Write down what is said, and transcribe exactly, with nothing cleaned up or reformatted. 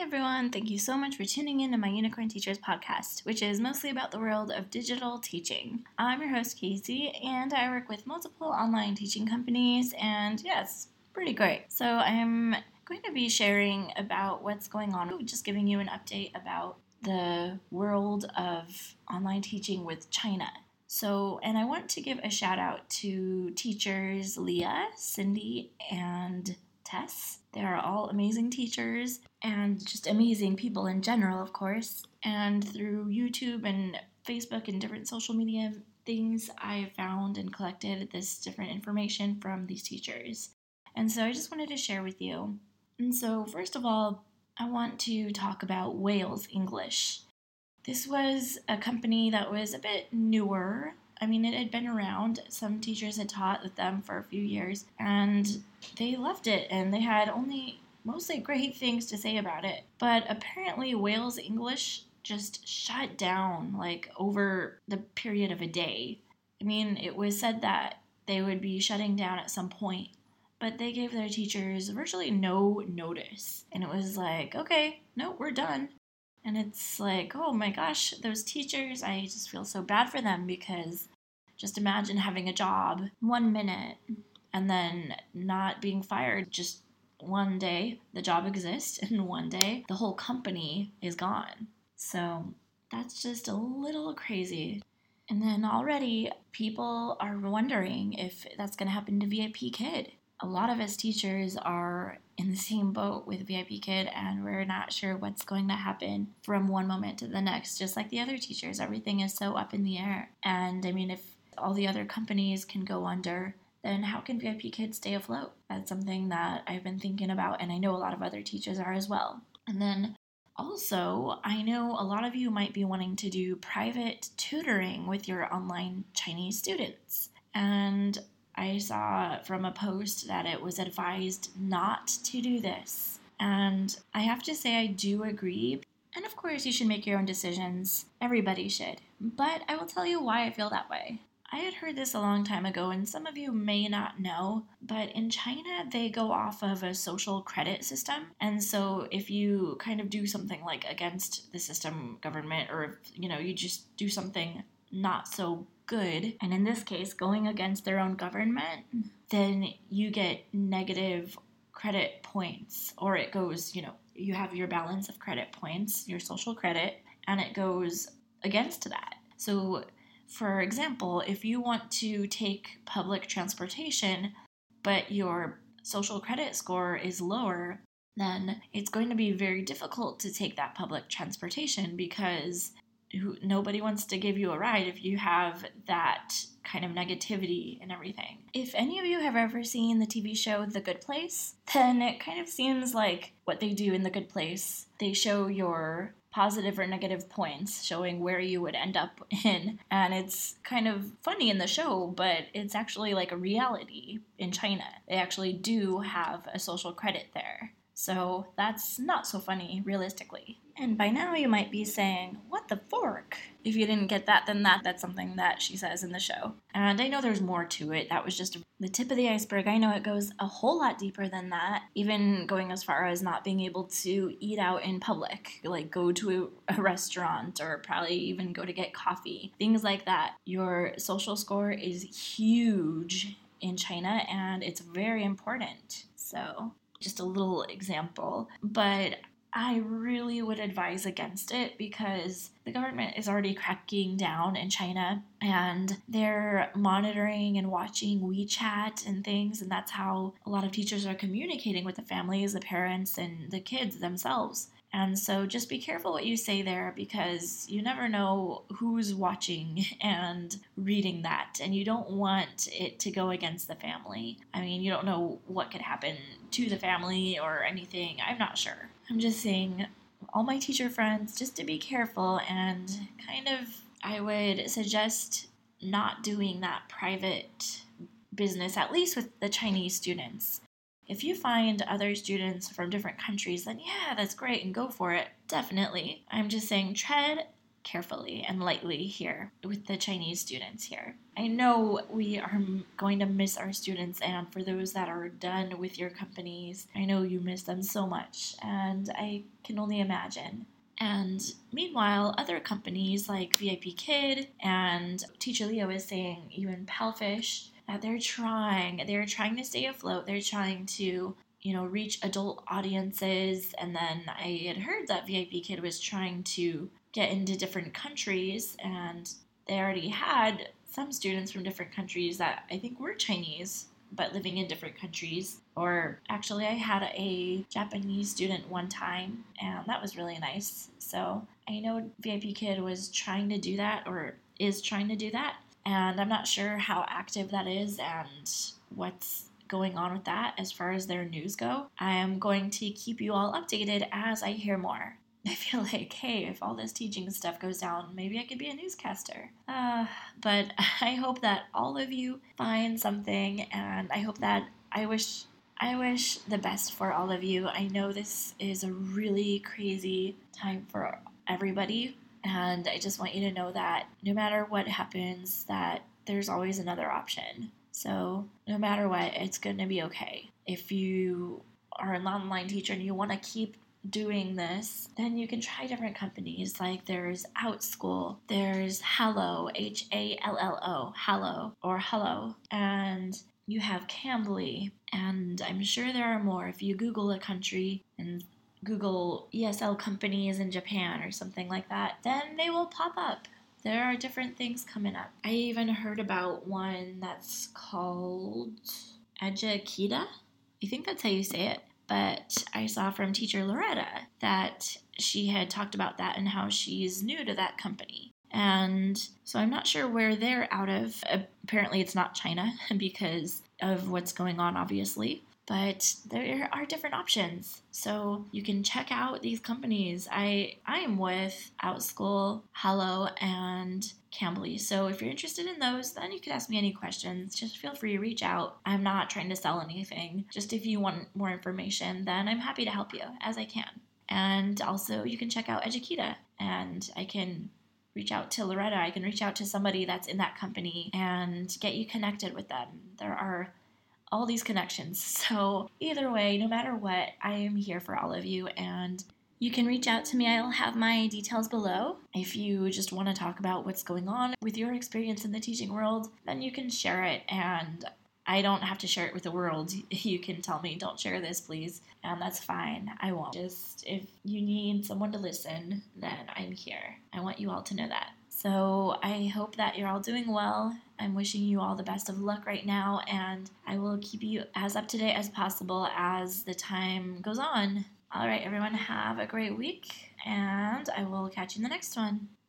everyone, thank you so much for tuning in to my Unicorn Teachers podcast, which is mostly about the world of digital teaching. I'm your host, Casey, and I work with multiple online teaching companies, and yeah, it's pretty great. So I'm going to be sharing about what's going on, just giving you an update about the world of online teaching with China. So, and I want to give a shout out to teachers Leah, Cindy, and Tess. They are all amazing teachers and just amazing people in general, of course. And through YouTube and Facebook and different social media things, I found and collected this different information from these teachers. And so I just wanted to share with you. And so first of all, I want to talk about Wales English. This was a company that was a bit newer. I mean, it had been around. Some teachers had taught with them for a few years, and they loved it, and they had only mostly great things to say about it. But apparently, Wales English just shut down, like, over the period of a day. I mean, it was said that they would be shutting down at some point, but they gave their teachers virtually no notice. And it was like, okay, no, we're done. And it's like, oh my gosh, those teachers, I just feel so bad for them, because just imagine having a job one minute and then not being fired just one day. The job exists, and one day the whole company is gone. So that's just a little crazy. And then already people are wondering if that's going to happen to V I P Kid. A lot of us teachers are in the same boat with V I P Kid, and we're not sure what's going to happen from one moment to the next. Just like the other teachers, everything is so up in the air. And I mean, if all the other companies can go under, then how can V I P Kid stay afloat? That's something that I've been thinking about, and I know a lot of other teachers are as well. And then also, I know a lot of you might be wanting to do private tutoring with your online Chinese students. And I saw from a post that it was advised not to do this. And I have to say I do agree. And of course you should make your own decisions. Everybody should. But I will tell you why I feel that way. I had heard this a long time ago, and some of you may not know, but in China they go off of a social credit system. And so if you kind of do something like against the system government, or if, you know, you just do something not so good, and in this case going against their own government, then you get negative credit points, or it goes, you know, you have your balance of credit points, your social credit, and it goes against that. So for example, if you want to take public transportation but your social credit score is lower, then it's going to be very difficult to take that public transportation, because Who, nobody wants to give you a ride if you have that kind of negativity and everything. If any of you have ever seen the T V show The Good Place, then it kind of seems like what they do in The Good Place. They show your positive or negative points, showing where you would end up in. And it's kind of funny in the show, but it's actually like a reality in China. They actually do have a social credit there. So that's not so funny, realistically. And by now you might be saying, what the fork? If you didn't get that, then that that's something that she says in the show. And I know there's more to it. That was just the tip of the iceberg. I know it goes a whole lot deeper than that, even going as far as not being able to eat out in public, like go to a, a restaurant, or probably even go to get coffee, things like that. Your social score is huge in China, and it's very important. So just a little example, but I really would advise against it, because the government is already cracking down in China, and they're monitoring and watching WeChat and things, and that's how a lot of teachers are communicating with the families, the parents, and the kids themselves. And so just be careful what you say there, because you never know who's watching and reading that, and you don't want it to go against the family. I mean, you don't know what could happen to the family or anything. I'm not sure. I'm just saying, all my teacher friends, just to be careful, and kind of, I would suggest not doing that private business, at least with the Chinese students. If you find other students from different countries, then yeah, that's great, and go for it, definitely. I'm just saying, tread carefully and lightly here with the Chinese students here. I know we are going to miss our students, and for those that are done with your companies, I know you miss them so much, and I can only imagine. And meanwhile, other companies like V I P Kid and Teacher Leo is saying, even Palfish, that they're trying, they're trying to stay afloat, they're trying to, you know, reach adult audiences. And then I had heard that V I P Kid was trying to get into different countries, and they already had some students from different countries that I think were Chinese, but living in different countries. Or actually, I had a Japanese student one time, and that was really nice. So I know V I P Kid was trying to do that, or is trying to do that, and I'm not sure how active that is and what's going on with that as far as their news go. I am going to keep you all updated as I hear more. I feel like, hey, if all this teaching stuff goes down, maybe I could be a newscaster. Uh, but I hope that all of you find something, and I hope that I wish I wish the best for all of you. I know this is a really crazy time for everybody, and I just want you to know that no matter what happens, that there's always another option. So no matter what, it's going to be okay. If you are an online teacher and you want to keep doing this, then you can try different companies. Like there's OutSchool, there's Hallo, H A L L O, Hallo, or Hello, and you have Cambly, and I'm sure there are more. If you Google a country and Google E S L companies in Japan or something like that, then they will pop up. There are different things coming up. I even heard about one that's called Eduakita. I think that's how you say it. But I saw from teacher Loretta that she had talked about that and how she's new to that company. And so I'm not sure where they're out of. Apparently it's not China because of what's going on, obviously. But there are different options. So you can check out these companies. I I am with OutSchool, Hallo, and Cambly. So if you're interested in those, then you can ask me any questions. Just feel free to reach out. I'm not trying to sell anything. Just if you want more information, then I'm happy to help you as I can. And also you can check out Eduakita, and I can reach out to Loretta. I can reach out to somebody that's in that company and get you connected with them. There are all these connections. So either way, no matter what, I am here for all of you, and you can reach out to me. I'll have my details below. If you just want to talk about what's going on with your experience in the teaching world, then you can share it, and I don't have to share it with the world. You can tell me, don't share this, please, and that's fine. I won't. Just if you need someone to listen, then I'm here. I want you all to know that. So I hope that you're all doing well. I'm wishing you all the best of luck right now, and I will keep you as up to date as possible as the time goes on. All right, everyone, have a great week, and I will catch you in the next one.